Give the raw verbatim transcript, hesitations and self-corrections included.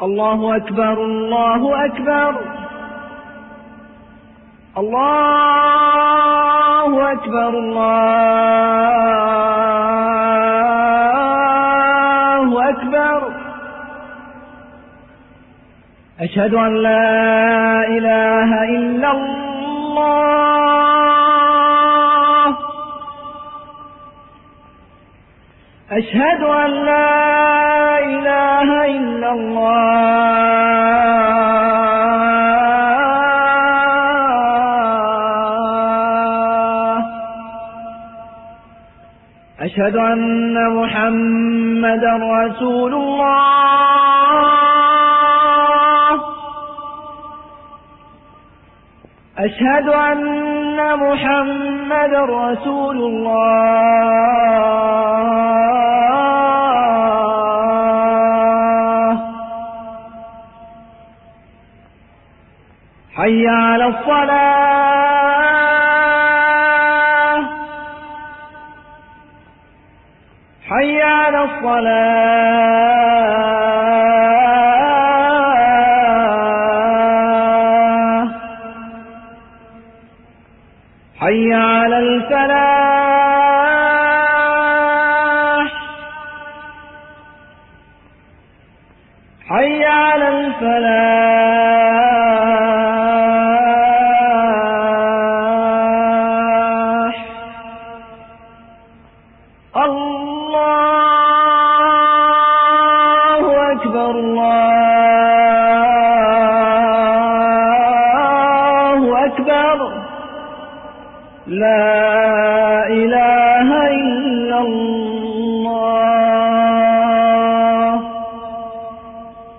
الله أكبر الله أكبر الله أكبر الله أكبر. أشهد أن لا إله إلا الله أشهد أن لا إله إلا الله أشهد أن محمدا رسول الله أشهد أن محمدا رسول الله. حي على الصلاة حي على الصلاة حي على الفلاح حي على الفلاح. الله أكبر الله أكبر. لا